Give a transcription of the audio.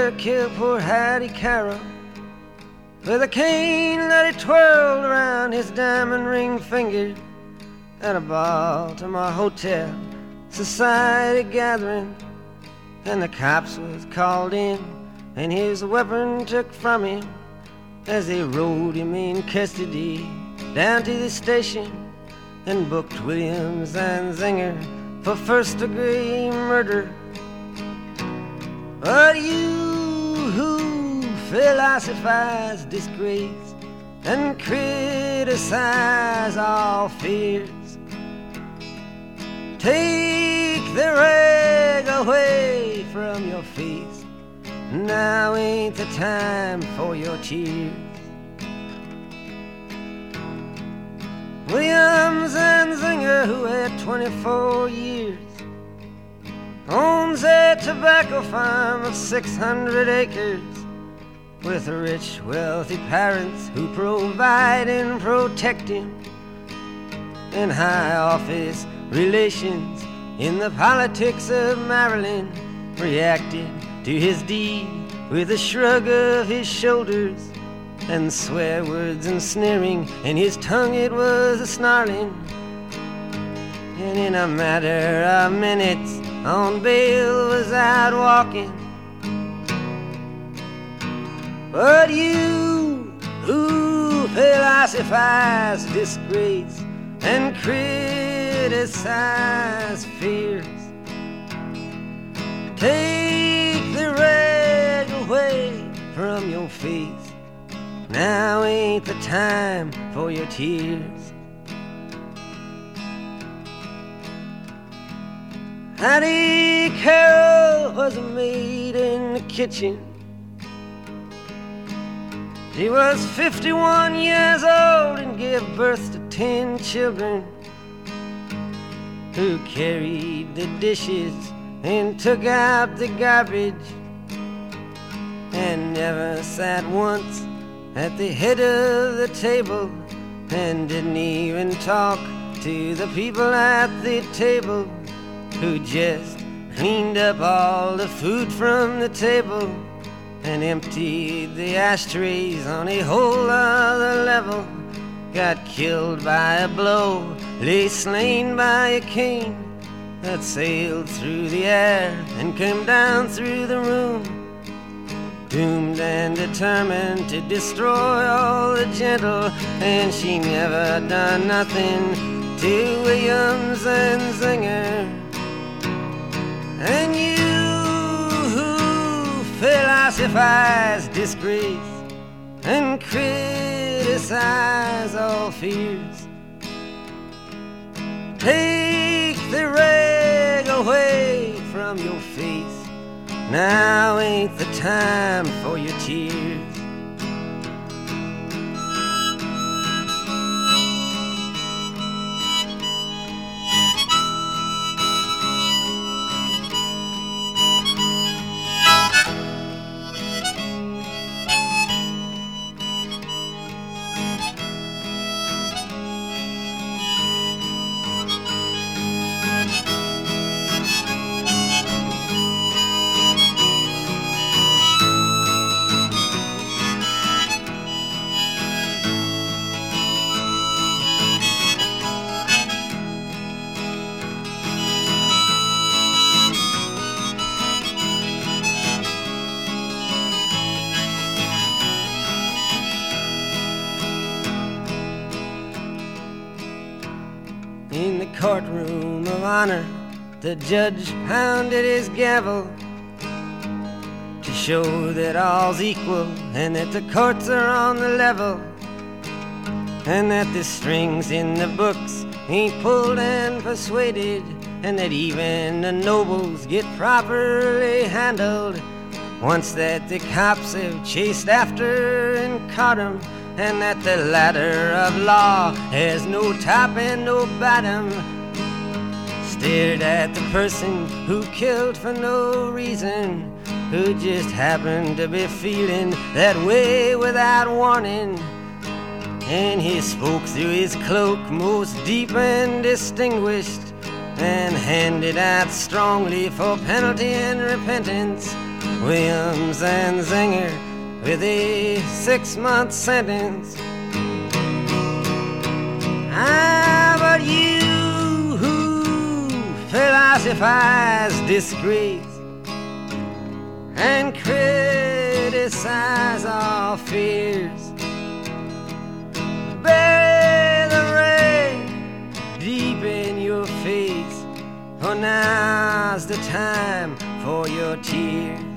Zinger killed poor Hattie Carroll with a cane that he twirled around his diamond ring finger at a Baltimore hotel society gathering. And the cops was called in and his weapon took from him as they rode him in custody down to the station and booked Williams and Zinger for first-degree murder. But you who philosophize disgrace and criticize all fears, take the rag away from your face. Now ain't the time for your tears. Williams and Zinger, who had 24 years, owns a tobacco farm of 600 acres with rich, wealthy parents who provide and protect him, and high office relations in the politics of Maryland reacted to his deed with a shrug of his shoulders and swear words and sneering, and his tongue it was a snarling. And in a matter of minutes on bail was out walking. But you who philosophize disgrace and criticize fears, take the rag away from your face. Now ain't the time for your tears. Hattie Carroll was a maid in the kitchen. She was 51 years old and gave birth to 10 children, who carried the dishes and took out the garbage, and never sat once at the head of the table, and didn't even talk to the people at the table, who just cleaned up all the food from the table and emptied the ashtrays on a whole other level. Got killed by a blow, lay slain by a cane that sailed through the air and came down through the room, doomed and determined to destroy all the gentle. And she never done nothing to Williams and Zinger. And you who philosophize disgrace and criticize all fears, take the rag away from your face. Now ain't the time for your tears. In the courtroom of honor, the judge pounded his gavel to show that all's equal and that the courts are on the level, and that the strings in the books ain't pulled and persuaded, and that even the nobles get properly handled once that the cops have chased after and caught 'em, and that the ladder of law has no top and no bottom. Stared at the person who killed for no reason, who just happened to be feeling that way without warning. And he spoke through his cloak most deep and distinguished, and handed out strongly for penalty and repentance Williams and Zinger with a 6-month sentence. But you who philosophize disgrace and criticize all fears, bury the rain deep in your face, for now's the time for your tears.